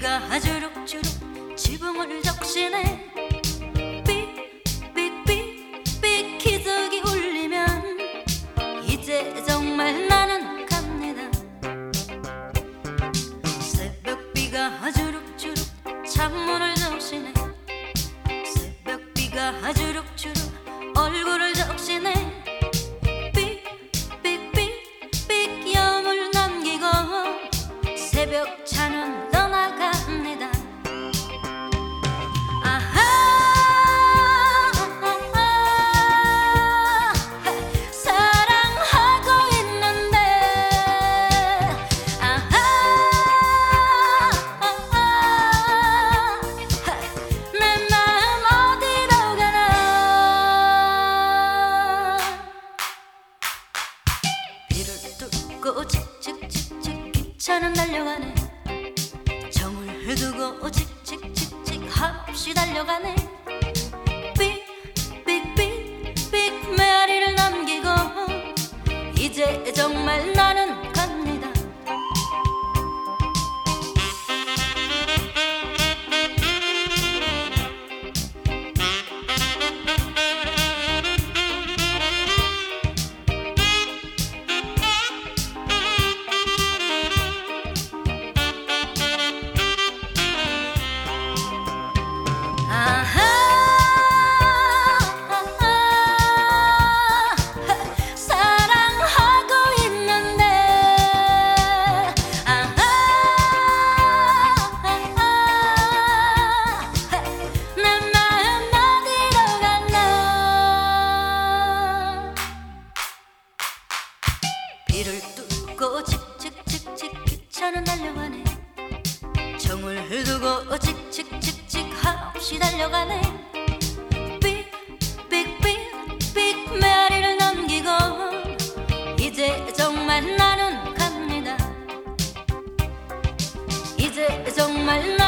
새벽비가 주룩주룩 지붕을 적시네. 삑삑삑삑 기적이 울리면 이제 정말 나는 갑니다. 새벽비가 주룩주룩 창문을 적시네. 새벽비가 주룩주룩 얼굴을 적시네. 삑삑삑삑 여물 남기고 새벽차는 떠나갑니다. 아하, 사랑하고 있는데. 아하, 내 마음 어디로 가나. 비를 뚫고 칙칙칙칙 기차는 달려가네. 정을 두고 칙칙칙칙 한없이 달려가네. 삑삑삑삑 메아리를 남기고 이제 정말 나는 갑니다. 아하, 사랑하고 있는데. 아하, 내 마음 어디로 갔나. 비를 뚫고 칙칙칙칙 기차는 달려가네. 정을 두고 칙칙칙칙 한없이 달려가네. 삑삑삑삑 메아리를 남기고 이제 정말 나는 갑니다. 이제 정말